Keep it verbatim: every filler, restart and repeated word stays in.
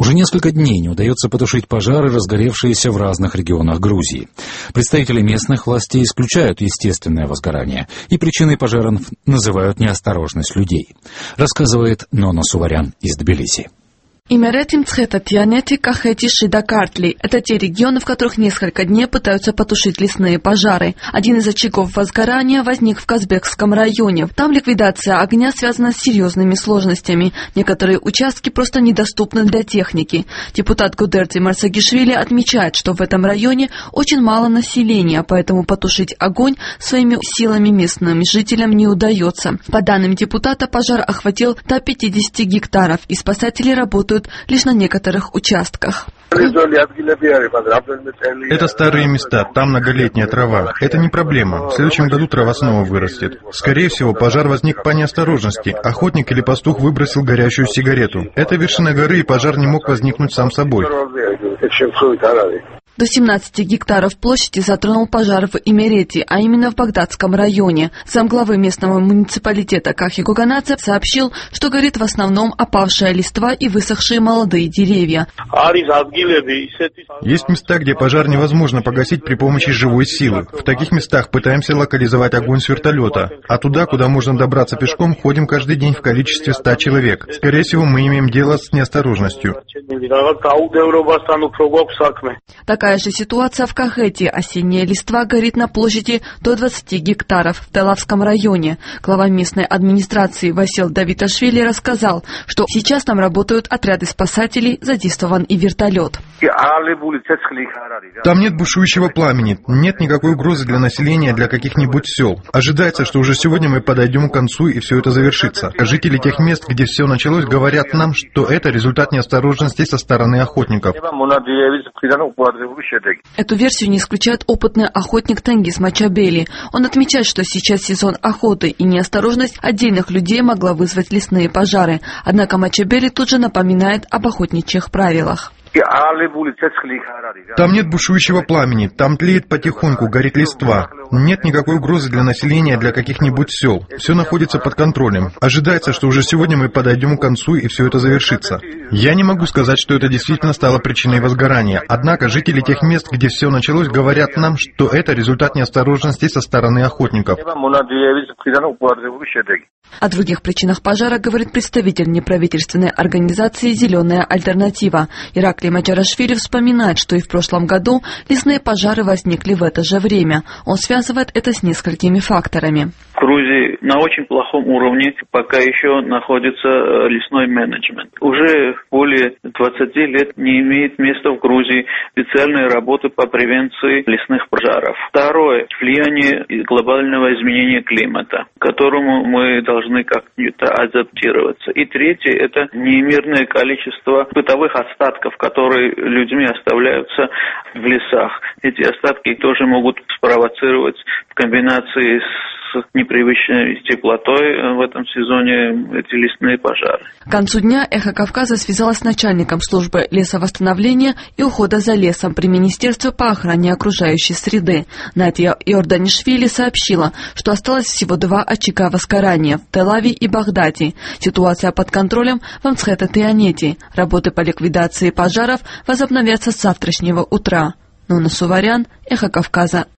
Уже несколько дней не удается потушить пожары, разгоревшиеся в разных регионах Грузии. Представители местных властей исключают естественное возгорание, и причиной пожаров называют неосторожность людей, рассказывает Нона Суварян из Тбилиси. Имеретим Цхета-Тианети, Кахети, Шида, Картли – это те регионы, в которых несколько дней пытаются потушить лесные пожары. Один из очагов возгорания возник в Казбекском районе. Там ликвидация огня связана с серьезными сложностями. Некоторые участки просто недоступны для техники. Депутат Гудерти Марсагишвили отмечает, что в этом районе очень мало населения, поэтому потушить огонь своими силами местным жителям не удается. По данным депутата, пожар охватил до пятидесяти гектаров, и спасатели работают лишь на некоторых участках. Это старые места, там многолетняя трава. Это не проблема. В следующем году трава снова вырастет. Скорее всего, пожар возник по неосторожности. Охотник или пастух выбросил горящую сигарету. Это вершина горы, и пожар не мог возникнуть сам собой. До семнадцати гектаров площади затронул пожар в Имерете, а именно в Багдадском районе. Замглавы местного муниципалитета Кахи Гуганадзе сообщил, что горит в основном опавшая листва и высохшие молодые деревья. Есть места, где пожар невозможно погасить при помощи живой силы. В таких местах пытаемся локализовать огонь с вертолета. А туда, куда можно добраться пешком, ходим каждый день в количестве ста человек. Скорее всего, мы имеем дело с неосторожностью. Такая же ситуация в Кахете. Осенняя листва горит на площади до двадцати гектаров в Телавском районе. Глава местной администрации Васил Давиташвили рассказал, что сейчас там работают отряды спасателей, задействован и вертолет. Там нет бушующего пламени, нет никакой угрозы для населения, для каких-нибудь сел. Ожидается, что уже сегодня мы подойдем к концу и все это завершится. Жители тех мест, где все началось, говорят нам, что это результат неосторожности со стороны охотников. Эту версию не исключает опытный охотник Тенгиз Мачабели. Он отмечает, что сейчас сезон охоты, и неосторожность отдельных людей могла вызвать лесные пожары. Однако Мачабели тут же напоминает об охотничьих правилах. Там нет бушующего пламени, там тлеет потихоньку, горит листва. Нет никакой угрозы для населения, для каких-нибудь сел. Все находится под контролем. Ожидается, что уже сегодня мы подойдем к концу и все это завершится. Я не могу сказать, что это действительно стало причиной возгорания. Однако жители тех мест, где все началось, говорят нам, что это результат неосторожности со стороны охотников. О других причинах пожара говорит представитель неправительственной организации «Зеленая альтернатива». Ираклий Маджарашвили вспоминает, что и в прошлом году лесные пожары возникли в это же время. Он связывает это с несколькими факторами. В Грузии на очень плохом уровне пока еще находится лесной менеджмент. Уже более двадцати лет не имеет места в Грузии специальной работы по превенции лесных пожаров. Второе – влияние глобального изменения климата, к которому мы должны как-то адаптироваться. И третье – это неимоверное количество бытовых остатков, которые людьми оставляются в лесах. Эти остатки тоже могут спровоцировать в комбинации с с непривычной теплотой в этом сезоне эти лесные пожары. К концу дня «Эхо Кавказа» связалась с начальником службы лесовосстановления и ухода за лесом при Министерстве по охране окружающей среды. Надя Иорданишвили сообщила, что осталось всего два очага возгорания в Тель-Авиве и Багдаде. Ситуация под контролем в Мцхета-Тианете. Работы по ликвидации пожаров возобновятся с завтрашнего утра. Нона Суварян, «Эхо Кавказа».